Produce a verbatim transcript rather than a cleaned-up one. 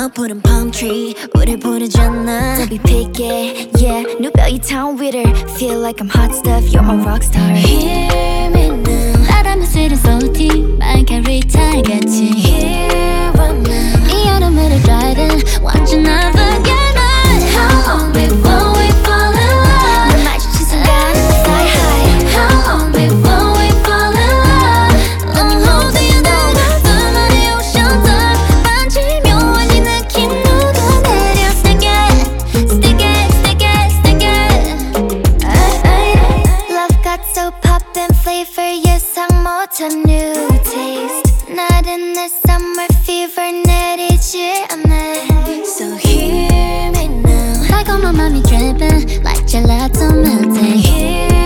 푸른 palm tree 우릴 부르잖아 Don't be picky, yeah 누가 이 town with her Feel like I'm hot stuff, you're my rockstar Hear me now 바람에 스른 소티 맑게 리타일 같이 Here right now 이 여름을 driving 완전 unforgettable How long before we fall in love 널 마주친 순간 fly high How long before we fall in love Let me hold you down 두머리 오션 더 만지며 이 느낌 녹아내려 Stick it, stick it, stick it, stick it Love got so poppin' flavor 예상 못한 new taste 나른한 summer fever 내리지 않네 So hear me now 달콤한 맘이 dripping like gelato melting Hear